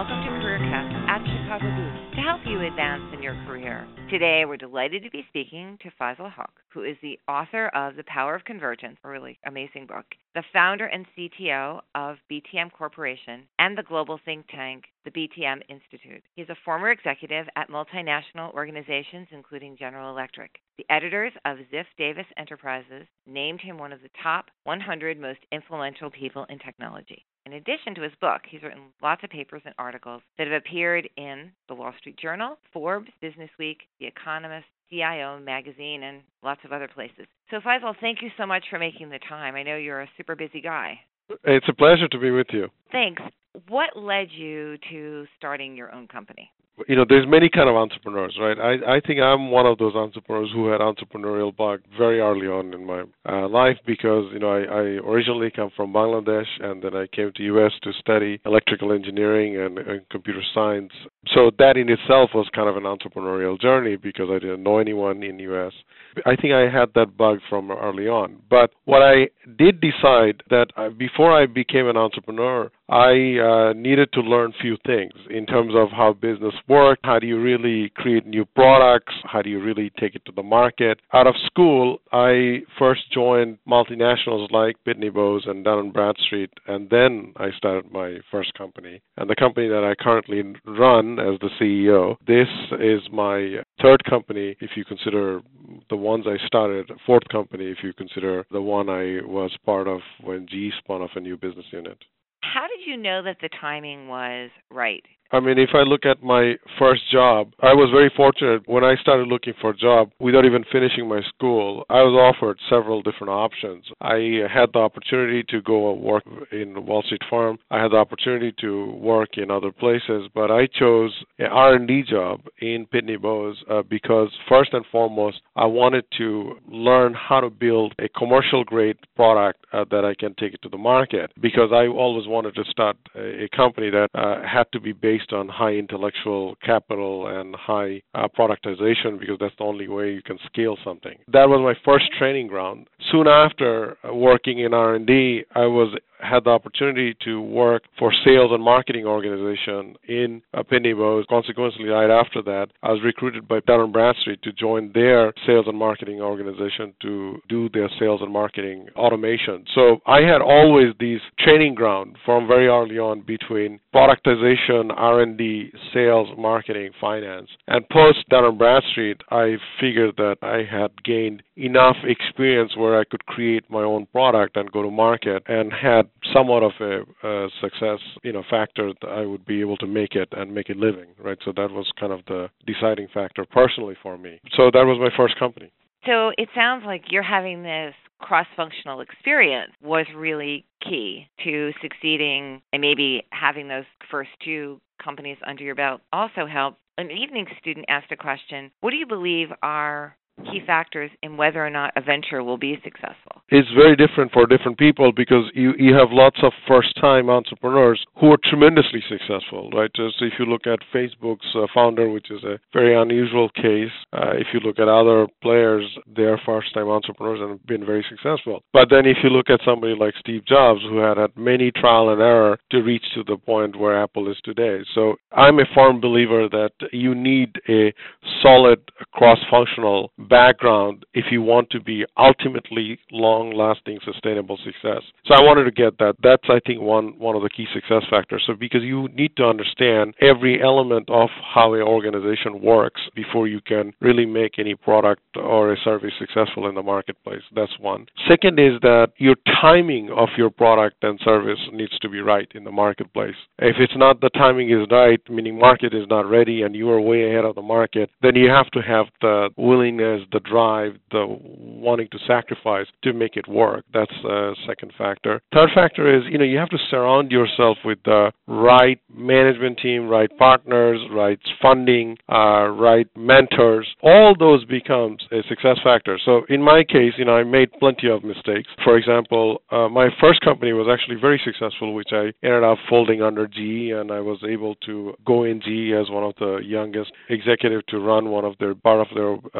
welcome to CareerCast at Chicago Booth to help you advance in your career. Today, we're delighted to be speaking to Faisal Haq, who is the author of The Power of Convergence, a really amazing book, the founder and CTO of BTM Corporation, and the global think tank, the BTM Institute. He's a former executive at multinational organizations, including General Electric. The editors of Ziff Davis Enterprises named him one of the top 100 most influential people in technology. In addition to his book, he's written lots of papers and articles that have appeared in The Wall Street Journal, Forbes, Business Week, The Economist, CIO Magazine, and lots of other places. So, Faisal, thank you so much for making the time. I know you're a super busy guy. It's a pleasure to be with you. Thanks. What led you to starting your own company? There's many kind of entrepreneurs, right? I think I'm one of those entrepreneurs who had entrepreneurial bug very early on in my life because, I originally come from Bangladesh and then I came to U.S. to study electrical engineering and computer science. So that in itself was kind of an entrepreneurial journey because I didn't know anyone in U.S. I think I had that bug from early on. But what I did decide that before I became an entrepreneur, I needed to learn few things in terms of how business works, how do you really create new products, how do you really take it to the market. Out of school, I first joined multinationals like Pitney Bowes and Dun & Bradstreet, and then I started my first company. And the company that I currently run as the CEO, this is my third company if you consider the ones I started, fourth company if you consider the one I was part of when GE spun off a new business unit. How did you know that the timing was right? If I look at my first job, I was very fortunate. When I started looking for a job, without even finishing my school, I was offered several different options. I had the opportunity to go work in Wall Street Farm. I had the opportunity to work in other places, but I chose an R&D job in Pitney Bowes because first and foremost, I wanted to learn how to build a commercial-grade product that I can take it to the market because I always wanted to start a company that had to be based on high intellectual capital and high productization because that's the only way you can scale something. That was my first training ground. Soon after working in R&D, I had the opportunity to work for sales and marketing organization in Pitney Bowes. Consequently, right after that, I was recruited by Dun & Bradstreet to join their sales and marketing organization to do their sales and marketing automation. So I had always these training ground from very early on between productization, R&D, sales, marketing, finance. And post Dun & Bradstreet, I figured that I had gained enough experience where I could create my own product and go to market and had somewhat of a success, factor that I would be able to make it and make a living, right? So that was kind of the deciding factor personally for me. So that was my first company. So it sounds like you're having this cross-functional experience was really key to succeeding, and maybe having those first two companies under your belt also helped. An evening student asked a question, what do you believe are key factors in whether or not a venture will be successful? It's very different for different people because you have lots of first-time entrepreneurs who are tremendously successful, right? So if you look at Facebook's founder, which is a very unusual case, if you look at other players, they are first-time entrepreneurs and have been very successful. But then if you look at somebody like Steve Jobs, who had many trial and error to reach to the point where Apple is today. So I'm a firm believer that you need a solid cross-functional background if you want to be ultimately long-lasting, sustainable success. So I wanted to get that. That's, I think, one of the key success factors. So because you need to understand every element of how an organization works before you can really make any product or a service successful in the marketplace. That's one. Second is that your timing of your product and service needs to be right in the marketplace. If it's not the timing is right, meaning market is not ready and you are way ahead of the market, then you have to have the willingness, the drive, the wanting to sacrifice to make it work. That's the second factor. Third factor is, you have to surround yourself with the right management team, right partners, right funding, right mentors. All those becomes a success factor. So in my case, I made plenty of mistakes. For example, my first company was actually very successful, which I ended up folding under GE, and I was able to go in GE as one of the youngest executive to run part of their business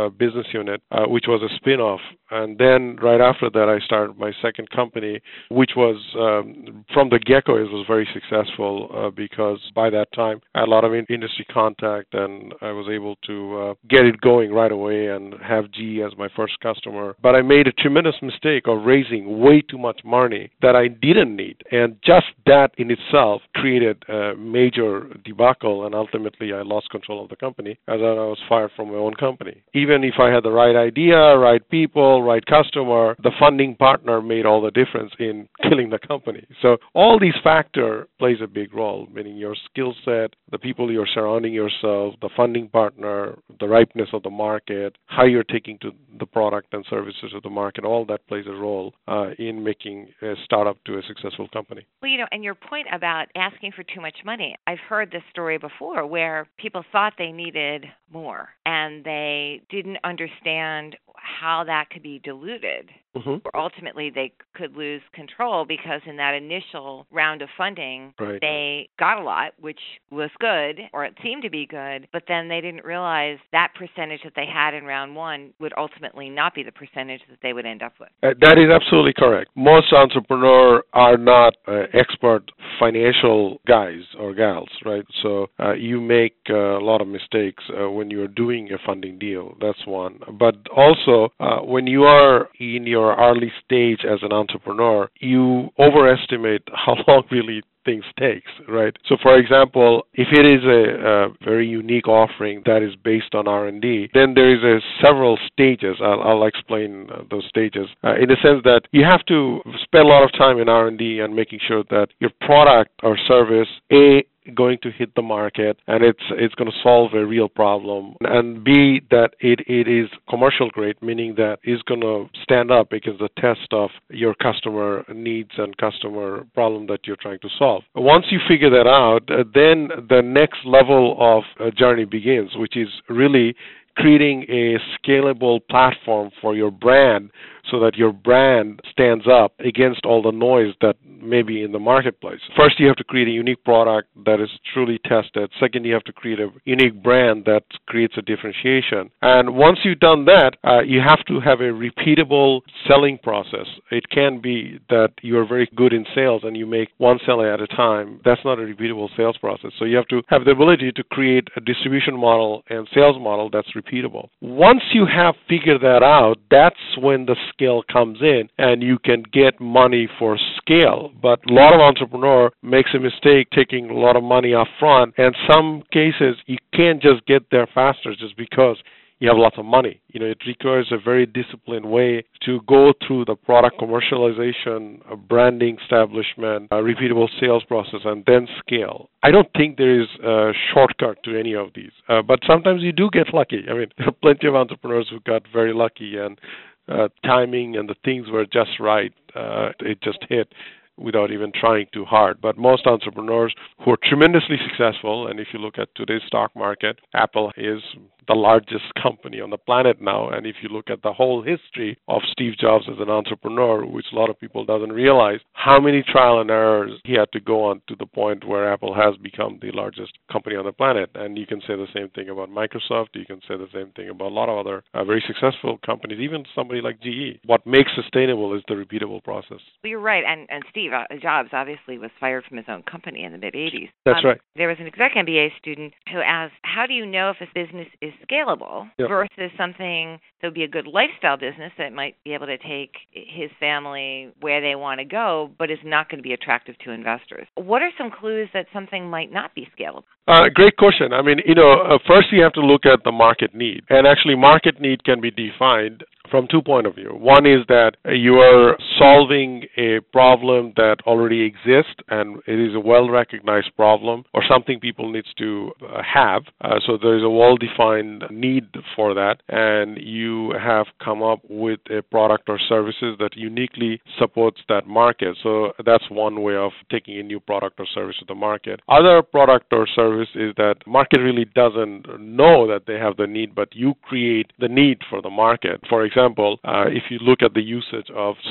business unit, which was a spin-off. And then right after that, I started my second company, which was, from the get-go, it was very successful because by that time, I had a lot of industry contact, and I was able to get it going right away and have GE as my first customer. But I made a tremendous mistake of raising way too much money that I didn't need. And just that in itself created a major debacle, and ultimately I lost control of the company as I was fired from my own company. Even if I had the right idea, right people, right customer, the funding partner made all the difference in killing the company. So all these factors plays a big role, meaning your skill set, the people you're surrounding yourself, the funding partner, the ripeness of the market, how you're taking to the product and services of the market, all that plays a role in making a startup to a successful company. Well, and your point about asking for too much money, I've heard this story before where people thought they needed more and they didn't understand how that could be diluted. Or ultimately they could lose control because in that initial round of funding, they got a lot, which was good, or it seemed to be good, but then they didn't realize that percentage that they had in round one would ultimately not be the percentage that they would end up with. That is absolutely correct. Most entrepreneurs are not expert financial guys or gals, right? So you make a lot of mistakes when you're doing a funding deal. That's one. But also, when you are in your early stage as an entrepreneur, you overestimate how long really things takes, right? So, for example, if it is a very unique offering that is based on R&D, then there is several stages. I'll explain those stages in the sense that you have to spend a lot of time in R&D and making sure that your product or service, going to hit the market and it's going to solve a real problem, and B, that it is commercial grade, meaning that it's going to stand up against the test of your customer needs and customer problem that you're trying to solve. Once you figure that out, then the next level of journey begins, which is really creating a scalable platform for your brand so that your brand stands up against all the noise that may be in the marketplace. First, you have to create a unique product that is truly tested. Second, you have to create a unique brand that creates a differentiation. And once you've done that, you have to have a repeatable selling process. It can be that you're very good in sales and you make one sale at a time. That's not a repeatable sales process. So you have to have the ability to create a distribution model and sales model that's repeatable. Once you have figured that out, that's when the scale comes in and you can get money for scale. But a lot of entrepreneur makes a mistake taking a lot of money up front, and some cases you can't just get there faster just because you have lots of money. It requires a very disciplined way to go through the product commercialization, branding establishment, a repeatable sales process, and then scale. I don't think there is a shortcut to any of these, but sometimes you do get lucky. There are plenty of entrepreneurs who got very lucky, and timing and the things were just right. It just hit without even trying too hard. But most entrepreneurs who are tremendously successful, and if you look at today's stock market, Apple is the largest company on the planet now. And if you look at the whole history of Steve Jobs as an entrepreneur, which a lot of people doesn't realize, how many trial and errors he had to go on to the point where Apple has become the largest company on the planet. And you can say the same thing about Microsoft. You can say the same thing about a lot of other very successful companies, even somebody like GE. What makes sustainable is the repeatable process. Well, you're right. And Steve Jobs obviously was fired from his own company in the mid-'80s. That's right. There was an exec MBA student who asked, how do you know if a business is scalable versus something that would be a good lifestyle business that might be able to take his family where they want to go, but is not going to be attractive to investors? What are some clues that something might not be scalable? Great question. First you have to look at the market need. And actually market need can be defined from 2 points of view. One is that you are solving a problem that already exists and it is a well-recognized problem or something people need to have. So there is a well-defined need for that, and you have come up with a product or services that uniquely supports that market. So that's one way of taking a new product or service to the market. Other product or service is that market really doesn't know that they have the need, but you create the need for the market. For example, if you look at the usage of smartphone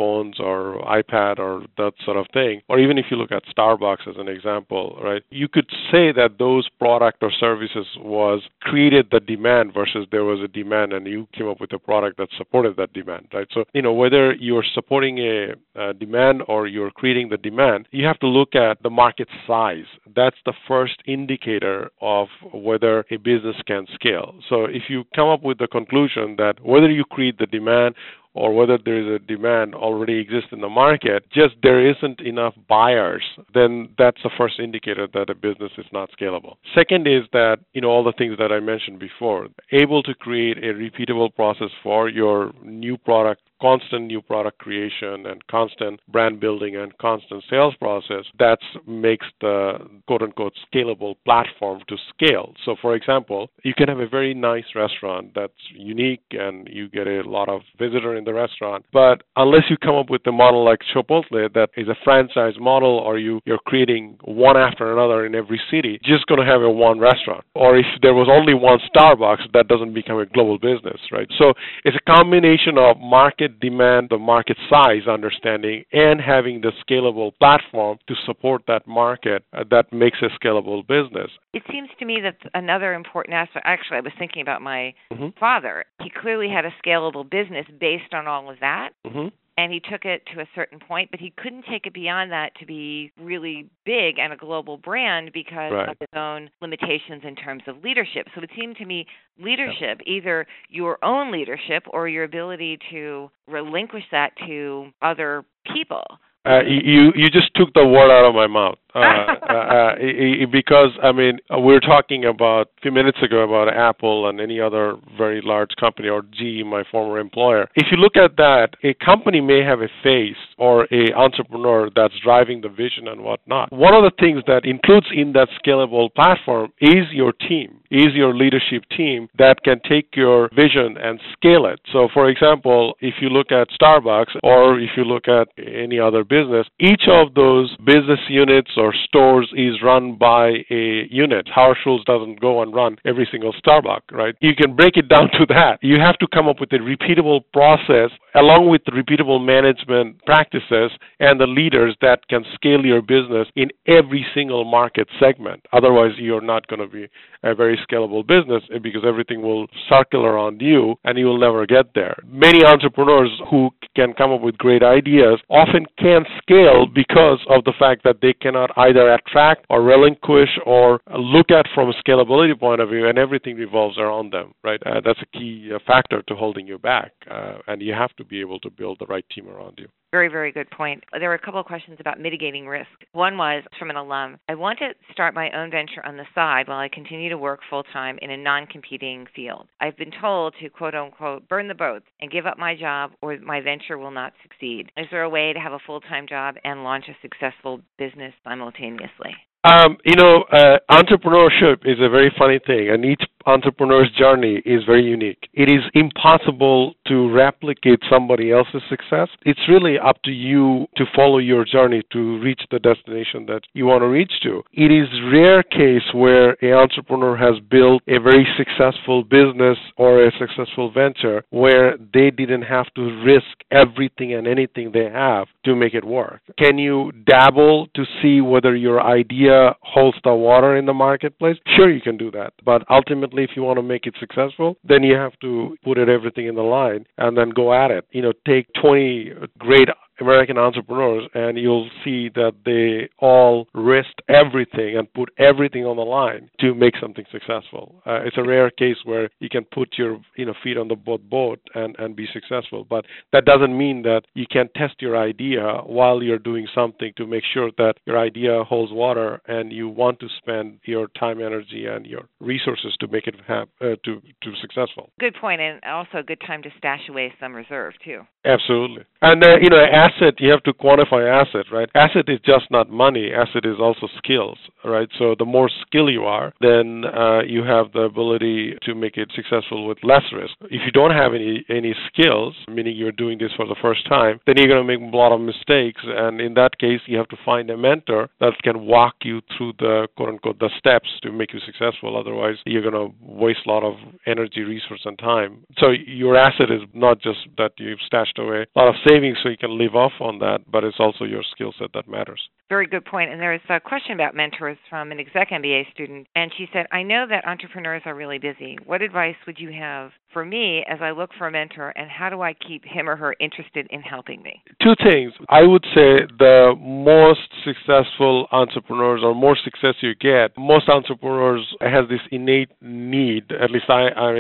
iPhones or iPad or that sort of thing, or even if you look at Starbucks as an example, right, you could say that those product or services was created the demand versus there was a demand and you came up with a product that supported that demand, right? So, whether you're supporting a demand or you're creating the demand, you have to look at the market size. That's the first indicator of whether a business can scale. So if you come up with the conclusion that whether you create the demand or whether there is a demand already exists in the market, just there isn't enough buyers, then that's the first indicator that a business is not scalable. Second is that, all the things that I mentioned before, able to create a repeatable process for your new product, constant new product creation and constant brand building and constant sales process, that makes the quote-unquote scalable platform to scale. So for example, you can have a very nice restaurant that's unique and you get a lot of visitor in the restaurant, but unless you come up with a model like Chipotle that is a franchise model or you're creating one after another in every city, you're just going to have a one restaurant. Or if there was only one Starbucks, that doesn't become a global business, right? So it's a combination of market demand, the market size understanding, and having the scalable platform to support that market that makes a scalable business. It seems to me that another important aspect, actually, I was thinking about my father. He clearly had a scalable business based on all of that. And he took it to a certain point, but he couldn't take it beyond that to be really big and a global brand because of his own limitations in terms of leadership. So it seemed to me leadership, either your own leadership or your ability to relinquish that to other people. You just took the word out of my mouth. Because, we were talking about a few minutes ago about Apple and any other very large company, or GE, my former employer. If you look at that, a company may have a face or a entrepreneur that's driving the vision and whatnot. One of the things that includes in that scalable platform is your team, is your leadership team that can take your vision and scale it. So, for example, if you look at Starbucks or if you look at any other business, each of those business units or stores is run by a unit. Howard Schultz doesn't go and run every single Starbucks, right? You can break it down to that. You have to come up with a repeatable process along with the repeatable management practices and the leaders that can scale your business in every single market segment. Otherwise, you're not going to be a very scalable business because everything will circle around you and you will never get there. Many entrepreneurs who can come up with great ideas often can't scale because of the fact that they cannot either attract or relinquish or look at from a scalability point of view, and everything revolves around them, right? That's a key factor to holding you back, and you have to be able to build the right team around you. Very, very good point. There were a couple of questions about mitigating risk. One was from an alum. I want to start my own venture on the side while I continue to work full-time in a non-competing field. I've been told to, quote-unquote, burn the boats and give up my job or my venture will not succeed. Is there a way to have a full-time job and launch a successful business simultaneously? Entrepreneurship is a very funny thing, and each entrepreneur's journey is very unique. It is impossible to replicate somebody else's success. It's really up to you to follow your journey to reach the destination that you want to reach to. It is rare case where an entrepreneur has built a very successful business or a successful venture where they didn't have to risk everything and anything they have to make it work. Can you dabble to see whether your idea holds the water in the marketplace? Sure, you can do that. But ultimately, if you want to make it successful, then you have to put everything in the line and then go at it. Take 20 great American entrepreneurs, and you'll see that they all risked everything and put everything on the line to make something successful. It's a rare case where you can put your feet on the boat and be successful. But that doesn't mean that you can't test your idea while you're doing something to make sure that your idea holds water and you want to spend your time, energy, and your resources to make it to successful. Good point, and also a good time to stash away some reserve too. Absolutely. And asset, you have to quantify asset, right? Asset is just not money. Asset is also skills, right? So the more skill you are, then you have the ability to make it successful with less risk. If you don't have any skills, meaning you're doing this for the first time, then you're going to make a lot of mistakes. And in that case, you have to find a mentor that can walk you through the quote-unquote the steps to make you successful. Otherwise, you're going to waste a lot of energy, resource, and time. So your asset is not just that you stash stashed away a lot of savings so you can live off on that, but it's also your skill set that matters. Very good point. And there was a question about mentors from an exec MBA student, and she said, I know that entrepreneurs are really busy. What advice would you have for me as I look for a mentor, and how do I keep him or her interested in helping me? Two things. I would say the most successful entrepreneurs, or more success you get, most entrepreneurs have this innate need, at least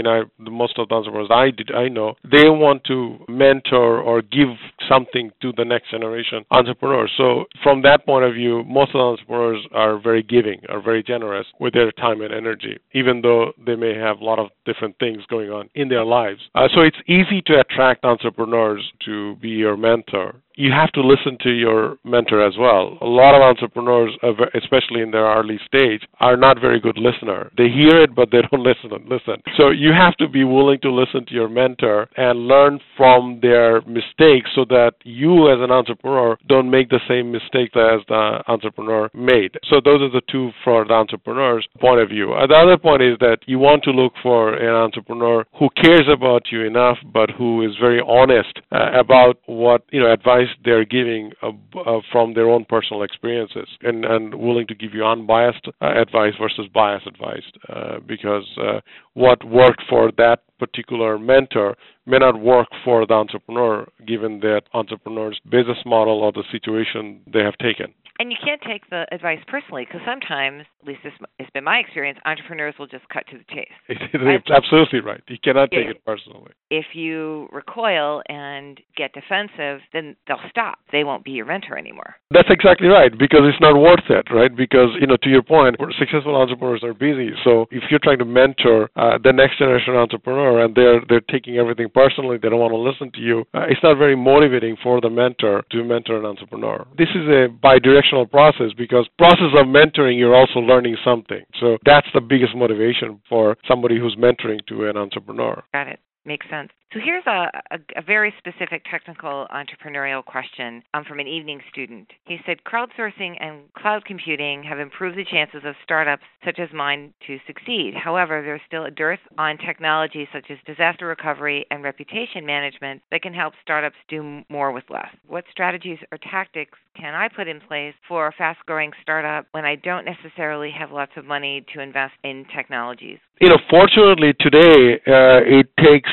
most of the entrepreneurs I know, they want to mentor or give something to the next generation entrepreneurs. So from that point of view, most of the entrepreneurs are very giving, are very generous with their time and energy, even though they may have a lot of different things going on in their lives. So it's easy to attract entrepreneurs to be your mentor. You have to listen to your mentor as well. A lot of entrepreneurs, especially in their early stage, are not very good listeners. They hear it, but they don't listen. So you have to be willing to listen to your mentor and learn from their mistakes so that you as an entrepreneur don't make the same mistakes as the entrepreneur made. So those are the two for the entrepreneur's point of view. The other point is that you want to look for an entrepreneur who cares about you enough, but who is very honest about what advice they're giving from their own personal experiences, and willing to give you unbiased advice versus biased advice, because what worked for that particular mentor may not work for the entrepreneur, given that entrepreneur's business model or the situation they have taken. And you can't take the advice personally, because sometimes, at least this has been my experience, entrepreneurs will just cut to the chase. It's absolutely right. You cannot take it personally. If you recoil and get defensive, then they'll stop. They won't be your mentor anymore. That's exactly right, because it's not worth it, right? Because, to your point, successful entrepreneurs are busy. So if you're trying to mentor the next generation entrepreneur and they're taking everything personally, they don't want to listen to you, it's not very motivating for the mentor to mentor an entrepreneur. This is a bidirectional process, because process of mentoring, you're also learning something. So that's the biggest motivation for somebody who's mentoring to an entrepreneur. Got it. Makes sense. So here's a very specific technical entrepreneurial question from an evening student. He said, crowdsourcing and cloud computing have improved the chances of startups such as mine to succeed. However, there's still a dearth on technology such as disaster recovery and reputation management that can help startups do more with less. What strategies or tactics can I put in place for a fast-growing startup when I don't necessarily have lots of money to invest in technologies? Fortunately today, it takes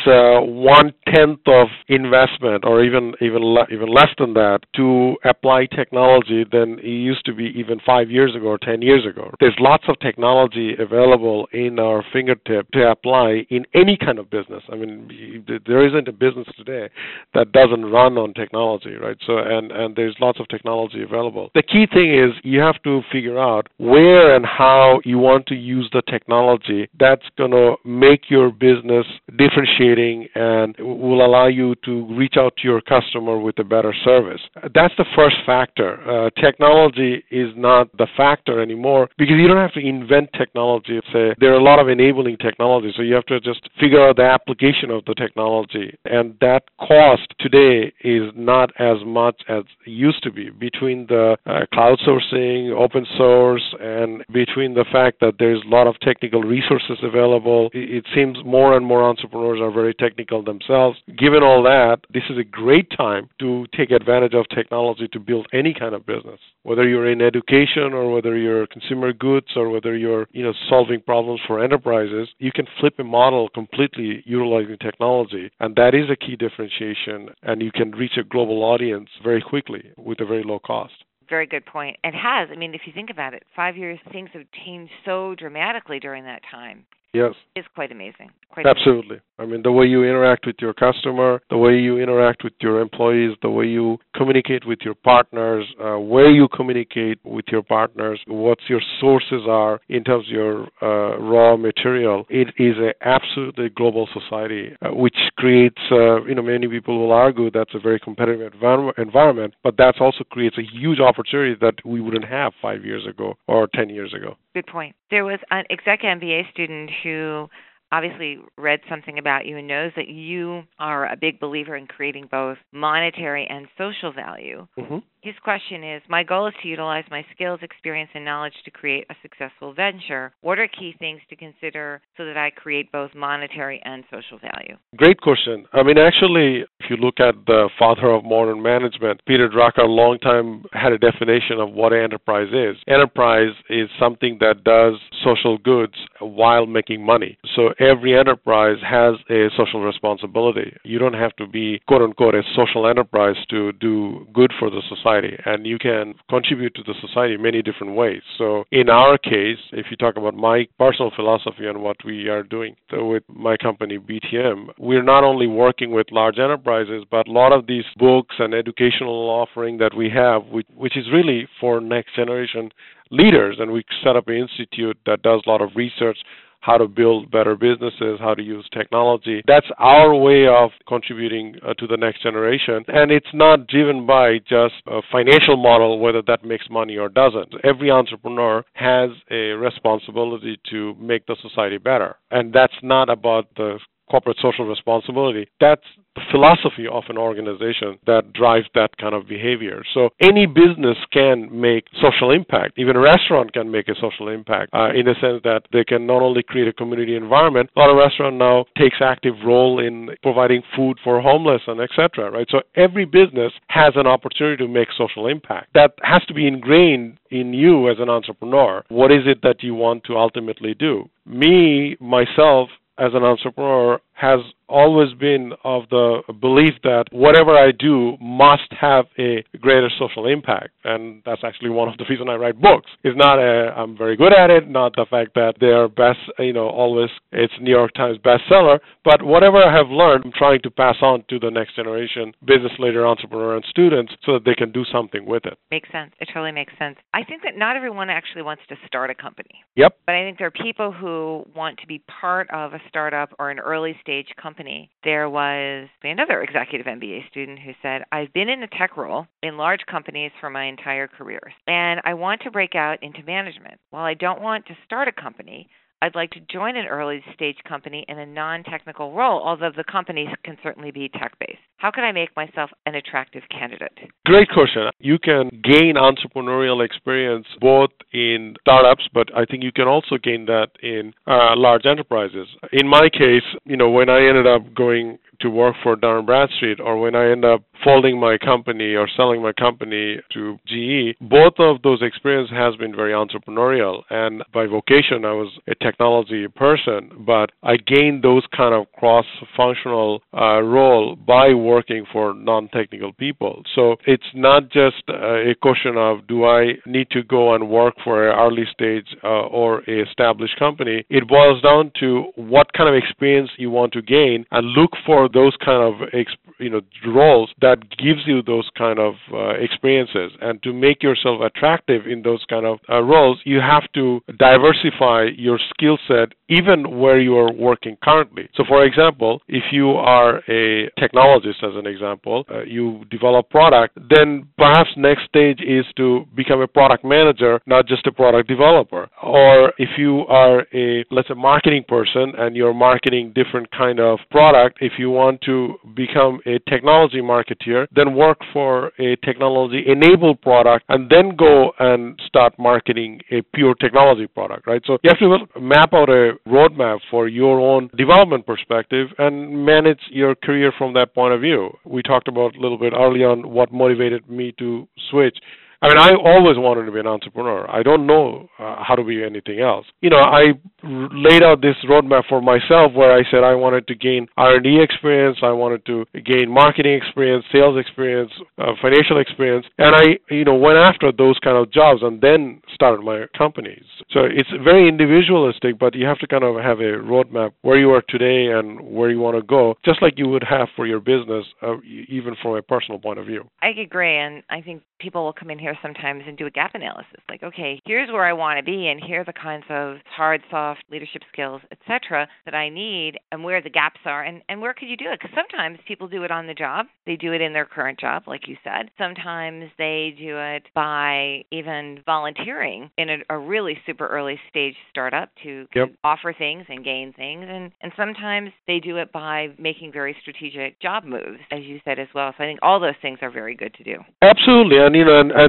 1/10 of investment, or even less than that, to apply technology than it used to be even 5 years ago or 10 years ago. There's lots of technology available in our fingertip to apply in any kind of business. I mean, there isn't a business today that doesn't run on technology, right? So, and there's lots of technology available. The key thing is you have to figure out where and how you want to use the technology that's going to make your business differentiating and will allow you to reach out to your customer with a better service. That's the first factor. Technology is not the factor anymore, because you don't have to invent technology. There are a lot of enabling technology, so you have to just figure out the application of the technology. And that cost today is not as much as it used to be. Between the cloud sourcing, open source, and between the fact that there's a lot of technical resources available, it seems more and more entrepreneurs are very technical themselves. Given all that, this is a great time to take advantage of technology to build any kind of business, whether you're in education or whether you're consumer goods or whether you're solving problems for enterprises. You can flip a model completely utilizing technology, and that is a key differentiation, and you can reach a global audience very quickly with a very low cost. Very good point. It has. I mean, if you think about it, 5 years, things have changed so dramatically during that time. Yes. It's quite amazing. Absolutely. I mean, the way you interact with your customer, the way you interact with your employees, the way you communicate with your partners, where you communicate with your partners, what your sources are in terms of your raw material. It is an absolutely global society, which creates, many people will argue that's a very competitive environment, but that also creates a huge opportunity that we wouldn't have 5 years ago or 10 years ago. Good point. There was an exec MBA student who obviously read something about you and knows that you are a big believer in creating both monetary and social value. Mm-hmm. His question is, my goal is to utilize my skills, experience, and knowledge to create a successful venture. What are key things to consider so that I create both monetary and social value? Great question. I mean, actually, you look at the father of modern management, Peter Drucker, a long time had a definition of what an enterprise is. Enterprise is something that does social goods while making money. So every enterprise has a social responsibility. You don't have to be, quote unquote, a social enterprise to do good for the society, and you can contribute to the society in many different ways. So in our case, if you talk about my personal philosophy and what we are doing with my company BTM, we're not only working with large enterprises, but a lot of these books and educational offering that we have, which is really for next generation leaders, and we set up an institute that does a lot of research, how to build better businesses, how to use technology. That's our way of contributing to the next generation. And it's not driven by just a financial model, whether that makes money or doesn't. Every entrepreneur has a responsibility to make the society better. And that's not about the corporate social responsibility. That's the philosophy of an organization that drives that kind of behavior. So any business can make social impact. Even a restaurant can make a social impact in the sense that they can not only create a community environment, a lot of restaurants now takes active role in providing food for homeless and etc. Right? So every business has an opportunity to make social impact. That has to be ingrained in you as an entrepreneur. What is it that you want to ultimately do? Myself, as an entrepreneur, has always been of the belief that whatever I do must have a greater social impact. And that's actually one of the reasons I write books. It's not I'm very good at it, not the fact that they're best, always it's New York Times bestseller, but whatever I have learned, I'm trying to pass on to the next generation, business leader, entrepreneur, and students so that they can do something with it. Makes sense. It totally makes sense. I think that not everyone actually wants to start a company. Yep. But I think there are people who want to be part of a startup or an early stage company. There was another executive MBA student who said, I've been in a tech role in large companies for my entire career, and I want to break out into management. While I don't want to start a company, I'd like to join an early stage company in a non-technical role, although the companies can certainly be tech-based. How can I make myself an attractive candidate? Great question. You can gain entrepreneurial experience both in startups, but I think you can also gain that in large enterprises. In my case, when I ended up going to work for Dun & Bradstreet, or when I end up folding my company or selling my company to GE, both of those experiences has been very entrepreneurial. And by vocation, I was a technology person, but I gained those kind of cross-functional role by working for non-technical people. So it's not just a question of do I need to go and work for an early stage or a established company. It boils down to what kind of experience you want to gain and look for those kind of roles that gives you those kind of experiences. And to make yourself attractive in those kind of roles, you have to diversify your skill set even where you are working currently. So for example, if you are a technologist, as an example, you develop product, then perhaps next stage is to become a product manager, not just a product developer. Or if you are let's say, marketing person and you're marketing different kind of product, if you want to become a technology marketeer, then work for a technology-enabled product and then go and start marketing a pure technology product, right? So you have to map out a roadmap for your own development perspective and manage your career from that point of view. We talked about a little bit early on what motivated me to switch. I always wanted to be an entrepreneur. I don't know how to be anything else. I laid out this roadmap for myself where I said I wanted to gain R&D experience, I wanted to gain marketing experience, sales experience, financial experience, and I, went after those kind of jobs and then started my companies. So it's very individualistic, but you have to kind of have a roadmap where you are today and where you want to go, just like you would have for your business, even from a personal point of view. I agree, and I think people will come in here sometimes and do a gap analysis, like, okay, here's where I want to be, and here are the kinds of hard, soft leadership skills, etc., that I need, and where the gaps are, and where could you do it? Because sometimes people do it on the job. They do it in their current job, like you said. Sometimes they do it by even volunteering in a really super early stage startup to offer things and gain things, and sometimes they do it by making very strategic job moves, as you said as well. So I think all those things are very good to do. Absolutely. And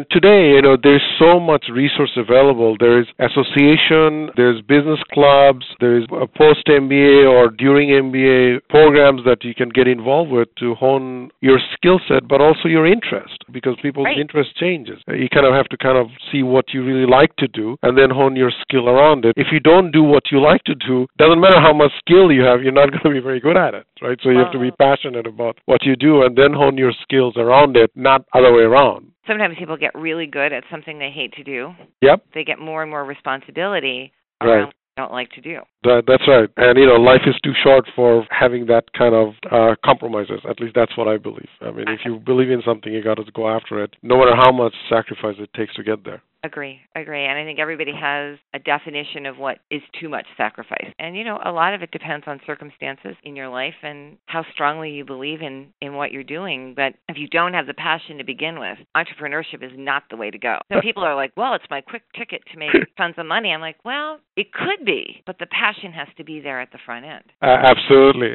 today, there's so much resource available. There is association, there's business clubs, there's a post-MBA or during MBA programs that you can get involved with to hone your skill set, but also your interest, because people's interest changes. You have to see what you really like to do and then hone your skill around it. If you don't do what you like to do, doesn't matter how much skill you have, you're not going to be very good at it, right? So you have to be passionate about what you do and then hone your skills around it, not other way around. Sometimes people get really good at something they hate to do. Yep. They get more and more responsibility around what they don't like to do. That's right. And, life is too short for having that kind of compromises. At least that's what I believe. I mean, if you believe in something, you got to go after it, no matter how much sacrifice it takes to get there. Agree. And I think everybody has a definition of what is too much sacrifice. And, a lot of it depends on circumstances in your life and how strongly you believe in what you're doing. But if you don't have the passion to begin with, entrepreneurship is not the way to go. So people are like, well, it's my quick ticket to make tons of money. I'm like, well, it could be, but the passion has to be there at the front end. Absolutely.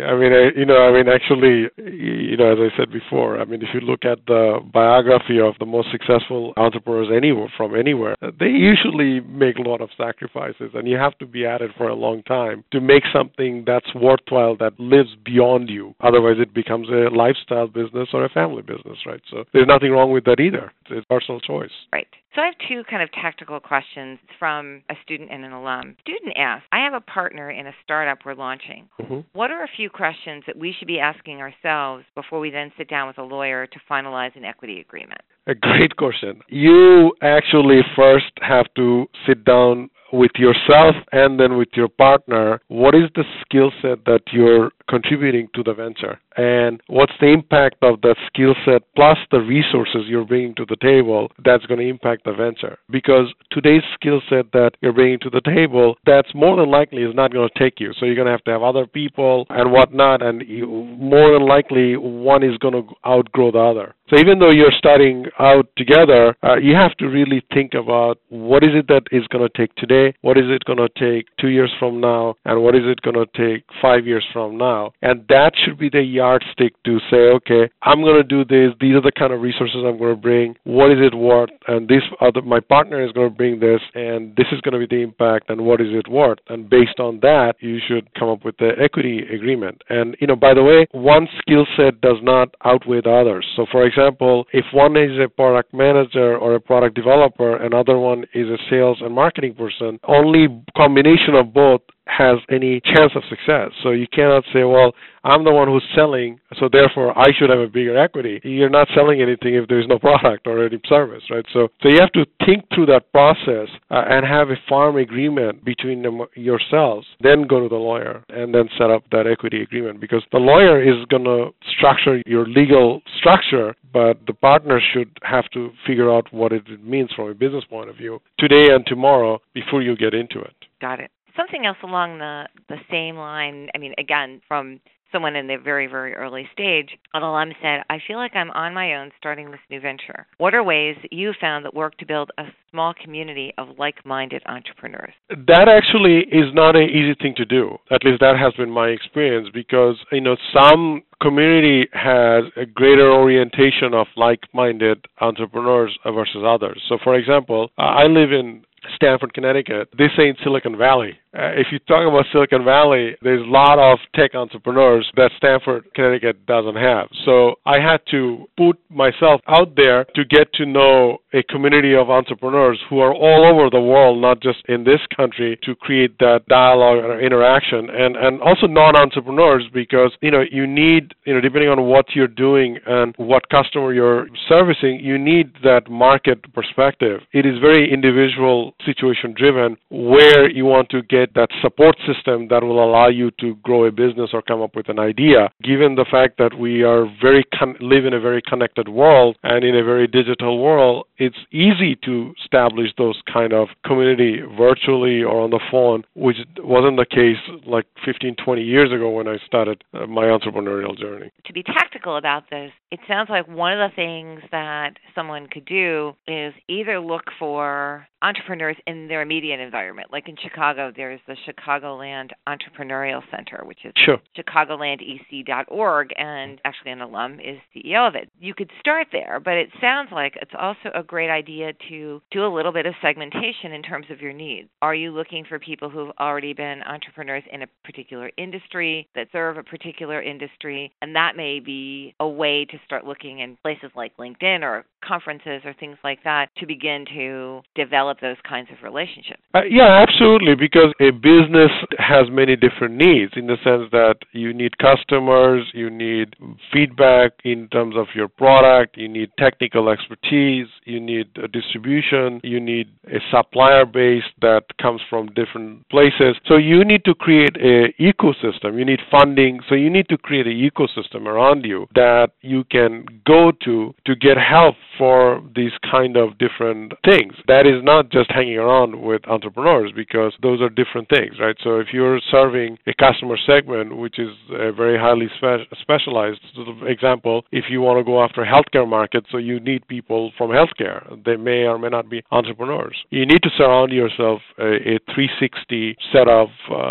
Actually, as I said before, if you look at the biography of the most successful entrepreneurs from anywhere, they usually make a lot of sacrifices, and you have to be at it for a long time to make something that's worthwhile, that lives beyond you. Otherwise, it becomes a lifestyle business or a family business, right? So there's nothing wrong with that either. It's personal choice. Right. So I have two kind of tactical questions from a student and an alum. Student asks, I have a partner in a startup we're launching. Mm-hmm. What are a few questions that we should be asking ourselves before we then sit down with a lawyer to finalize an equity agreement? A great question. You actually first have to sit down with yourself and then with your partner. What is the skill set that you're contributing to the venture? And what's the impact of that skill set plus the resources you're bringing to the table that's going to impact the venture? Because today's skill set that you're bringing to the table, that's more than likely is not going to take you. So you're going to have other people and whatnot, and more than likely one is going to outgrow the other. So even though you're starting out together, you have to really think about what is it that is going to take today, what is it going to take 2 years from now, and what is it going to take 5 years from now. And that should be the yardstick to say, okay, I'm going to do this. These are the kind of resources I'm going to bring. What is it worth? And my partner is going to bring this, and this is going to be the impact, and what is it worth? And based on that, you should come up with the equity agreement. And, by the way, one skill set does not outweigh the others. So, for example, if one is a product manager or a product developer, another one is a sales and marketing person, only combination of both has any chance of success. So you cannot say, well, I'm the one who's selling, so therefore I should have a bigger equity. You're not selling anything if there's no product or any service, right? So you have to think through that process and have a farm agreement between yourselves, then go to the lawyer and then set up that equity agreement, because the lawyer is going to structure your legal structure, but the partner should have to figure out what it means from a business point of view today and tomorrow before you get into it. Got it. Something else along the same line, again, from someone in the very, very early stage, an alum said, I feel like I'm on my own starting this new venture. What are ways that you found that work to build a small community of like-minded entrepreneurs? That actually is not an easy thing to do. At least that has been my experience, because, some community has a greater orientation of like-minded entrepreneurs versus others. So, for example, I live in Stamford, Connecticut. This ain't Silicon Valley. If you talk about Silicon Valley, there's a lot of tech entrepreneurs that Stamford, Connecticut doesn't have. So I had to put myself out there to get to know a community of entrepreneurs who are all over the world, not just in this country, to create that dialogue or interaction. And also non-entrepreneurs, because, you need, depending on what you're doing and what customer you're servicing, you need that market perspective. It is very individual situation driven, where you want to get that support system that will allow you to grow a business or come up with an idea. Given the fact that we are live in a very connected world and in a very digital world, it's easy to establish those kind of community virtually or on the phone, which wasn't the case like 15, 20 years ago when I started my entrepreneurial journey. To be tactical about this, it sounds like one of the things that someone could do is either look for entrepreneurs entrepreneurs in their immediate environment. Like in Chicago, there's the Chicagoland Entrepreneurial Center, which is Sure. chicagolandec.org, and actually an alum is CEO of it. You could start there, but it sounds like it's also a great idea to do a little bit of segmentation in terms of your needs. Are you looking for people who've already been entrepreneurs in a particular industry that serve a particular industry? And that may be a way to start looking in places like LinkedIn or conferences or things like that to begin to develop those kinds of relationships. Yeah, absolutely, because a business has many different needs in the sense that you need customers, you need feedback in terms of your product, you need technical expertise, you need a distribution, you need a supplier base that comes from different places. So you need to create an ecosystem. You need funding. So you need to create an ecosystem around you that you can go to get help for these kind of different things. That is not just hanging around with entrepreneurs, because those are different things, right? So if you're serving a customer segment which is a very highly specialized sort of example, if you want to go after healthcare market, so you need people from healthcare. They may or may not be entrepreneurs. You need to surround yourself a 360 set of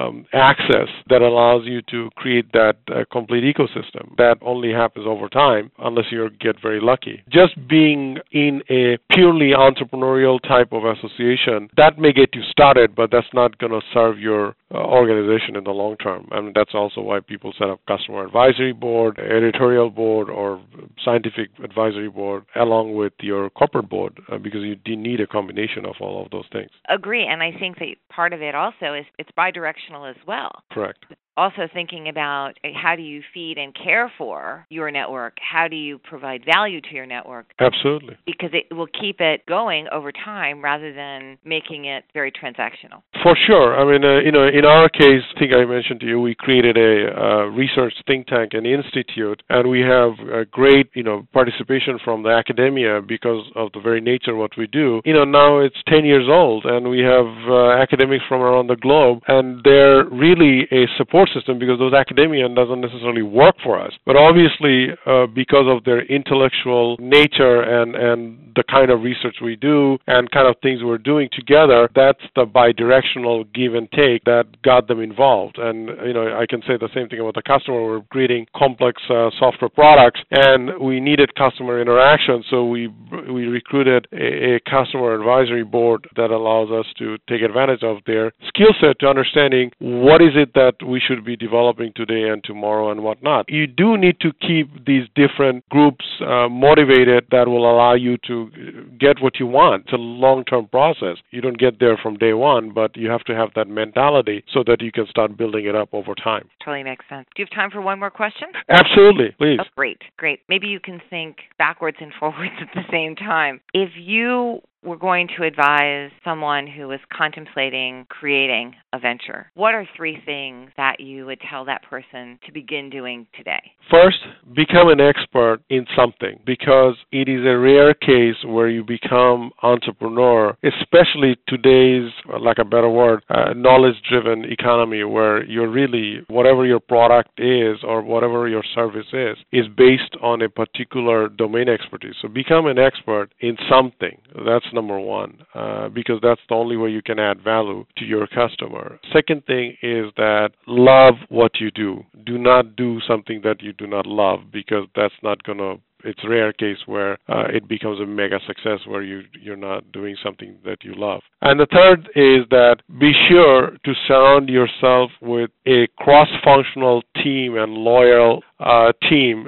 access that allows you to create that complete ecosystem. That only happens over time unless you get very lucky. Just being in a purely entrepreneurial type of association, that may get you started, but that's not going to serve your organization in the long term. I mean, that's also why people set up customer advisory board, editorial board, or scientific advisory board along with your corporate board, because you need a combination of all of those things. Agree, and I think that part of it also is it's bidirectional as well. Correct. Also thinking about how do you feed and care for your network? How do you provide value to your network? Absolutely. Because it will keep it going over time rather than making it very transactional. For sure. I mean, in our case, I think I mentioned to you, we created a research think tank and institute, and we have a great, participation from the academia because of the very nature of what we do. Now it's 10 years old, and we have academics from around the globe, and they're really a support system because those academia doesn't necessarily work for us. But obviously, because of their intellectual nature and the kind of research we do and kind of things we're doing together, that's the bidirectional give and take that got them involved. And, I can say the same thing about the customer. We're creating complex software products, and we needed customer interaction, so we recruited a customer advisory board that allows us to take advantage of their skill set to understanding what is it that we should be developing today and tomorrow and whatnot. You do need to keep these different groups motivated that will allow you to get what you want. It's a long-term process. You don't get there from day one, but you have to have that mentality so that you can start building it up over time. Totally makes sense. Do you have time for one more question? Absolutely, please. Oh, great. Maybe you can think backwards and forwards at the same time. If you were going to advise someone who is contemplating creating a venture, what are 3 things that you would tell that person to begin doing today? First, become an expert in something, because it is a rare case where you become entrepreneur, especially today's, like a better word, knowledge-driven economy, where you're really, whatever your product is or whatever your service is based on a particular domain expertise. So become an expert in something. That's number one, because that's the only way you can add value to your customer. Second thing is that love what you do. Do not do something that you do not love, because that's not going to, it's a rare case where it becomes a mega success where you're not doing something that you love. And the third is that be sure to surround yourself with a cross-functional team and loyal team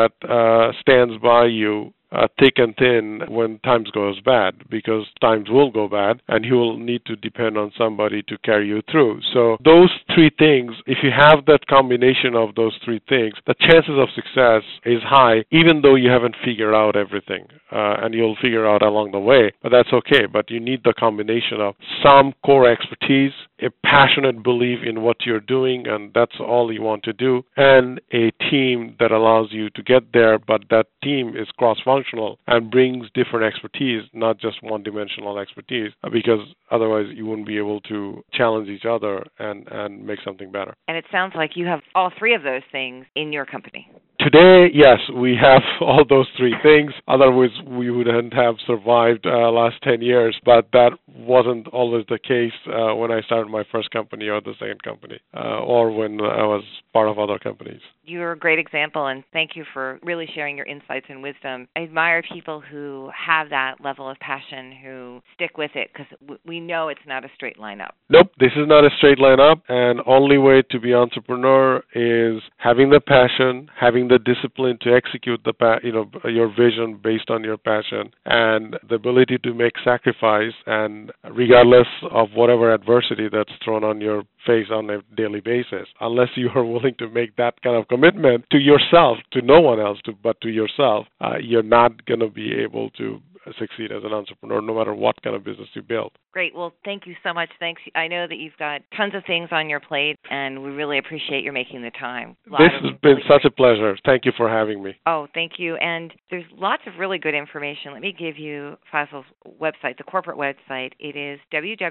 that stands by you thick and thin when times goes bad, because times will go bad and you will need to depend on somebody to carry you through. So those 3 things, if you have that combination of those 3 things, the chances of success is high, even though you haven't figured out everything, and you'll figure out along the way, but that's okay. But you need the combination of some core expertise, a passionate belief in what you're doing, and that's all you want to do, and a team that allows you to get there, but that team is cross-functional and brings different expertise, not just one-dimensional expertise, because otherwise you wouldn't be able to challenge each other and make something better. And it sounds like you have all 3 of those things in your company. Today, yes, we have all those three things. Otherwise, we wouldn't have survived last 10 years. But that wasn't always the case when I started my first company or the second company, or when I was part of other companies. You're a great example, and thank you for really sharing your insights and wisdom. I admire people who have that level of passion, who stick with it, because we know it's not a straight line up. Nope, this is not a straight line up, and only way to be entrepreneur is having the passion, having the discipline to execute your vision based on your passion, and the ability to make sacrifice, and regardless of whatever adversity that's thrown on your face on a daily basis, unless you are willing to make that kind of commitment to yourself, to no one else, but to yourself, you're not going to be able to succeed as an entrepreneur, no matter what kind of business you build. Great. Well, thank you so much. Thanks. I know that you've got tons of things on your plate, and we really appreciate your making the time. This has been such a pleasure. Thank you for having me. Oh, thank you. And there's lots of really good information. Let me give you Faisal's website, the corporate website. It is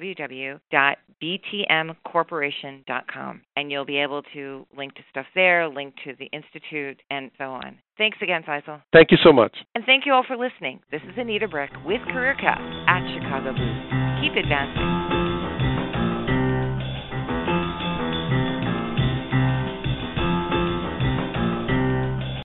www.btmcorporation.com, and you'll be able to link to stuff there, link to the Institute, and so on. Thanks again, Faisal. Thank you so much. And thank you all for listening. This is Anita Brick with CareerCast at Chicago Boost. Keep advancing.